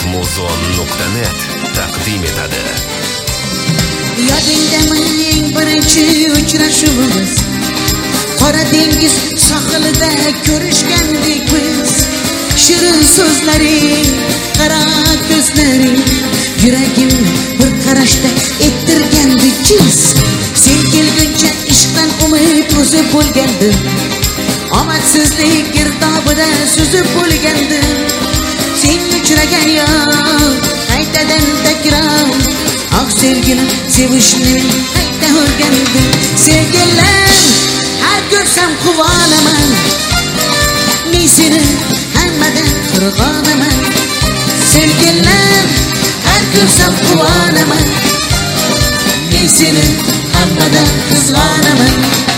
Muzon.net taqdim etadi. Yodingdami eng birinchi uchrashuvimiz? Qora dengiz sohilida ko'rishgandik biz. Shirin so'zlaring, qara ko'zlaring, yuragim bir qarashda ettirgandi jiz. Sen kelguncha ishqdan umid o'zib bo'lgandim, omadsizlik girdobida suzib bo'lgandim. Sen uchragan yo'q qaytadan takror, oq sevgilim sevishni qayta o'rgandim. Sevgilim har ko'rsam quvonaman, men seni hammadan qirg'onaman. Sevgilim har ko'rsam quvonaman, men seni hammadan qizg'onaman.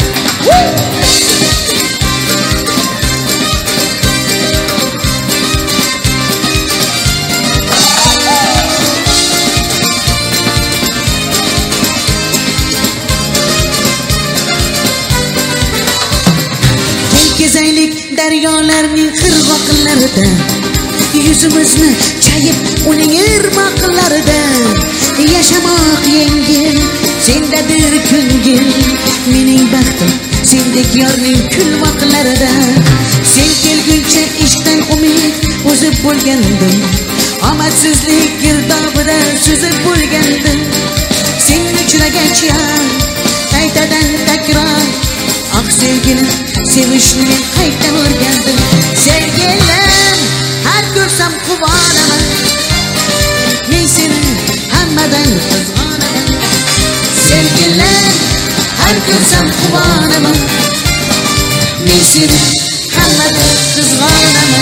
Kezaylik daryolarning qirg'oqlarida, yuzimizni chayib uning irmoqlarida. Yashamoq yengil, sendadir ko'ngil, mening baxtim sendek yorning kulmoqlarida. Sen kelguncha ishdan umid o'zib bo'lgandim, omadsizlik girdobida suzib bo'lgandim. Sen uchragach qaytadan takror, oq sevgilim sevishni qayta o'rgandim. Sevgilim har ko'rsam quvonaman, men seni hammadan qizg'onaman. Sevgilim har ko'rsam quvonaman, men seni hammadan qizg'onaman.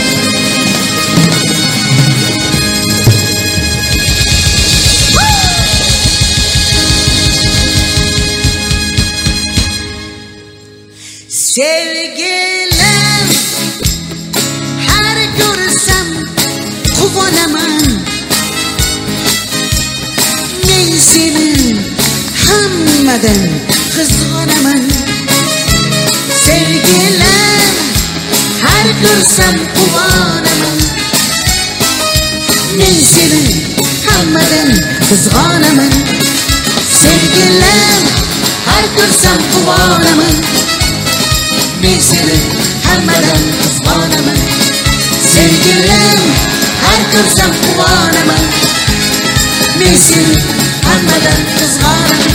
Sevgilim har ko'rsam quvonaman, men seni hammadan qizg'onaman. Sevgilim har ko'rsam quvonaman, men seni hammadan qizg'onaman. Sevgilim har ko'rsam quvonaman, men seni hammadan qizg'onaman. Sevgilim har ko'rsam quvonaman, men seni hammadan qizg'onaman.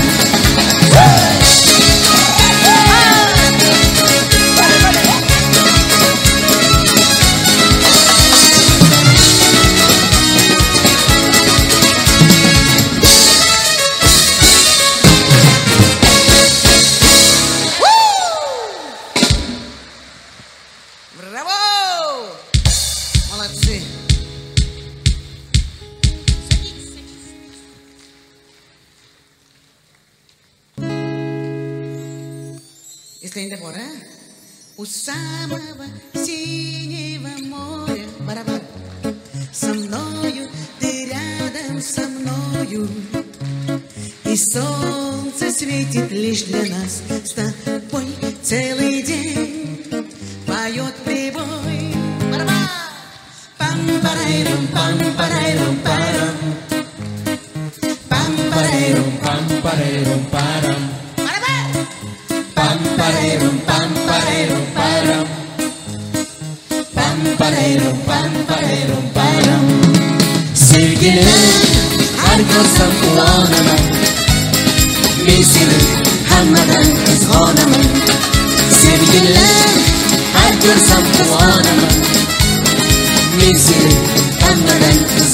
Если не пора, у самого синего моря барабан. Со мною, ты рядом со мною, и солнце светит лишь для нас. С тобой целый день поет прибой. Барабан! Пам-парайрум, пам-парайрум, парам. Пам-парайрум, пам-парайрум, парам. Pam-parayrum, pam-parayrum, param. Pam-parayrum, pam-parayrum, param. Sevgilim har ko'rsam quvonaman, men seni hammadan qizg'onaman. Sevgilim har ko'rsam quvonaman, men seni hammadan qizg'onaman.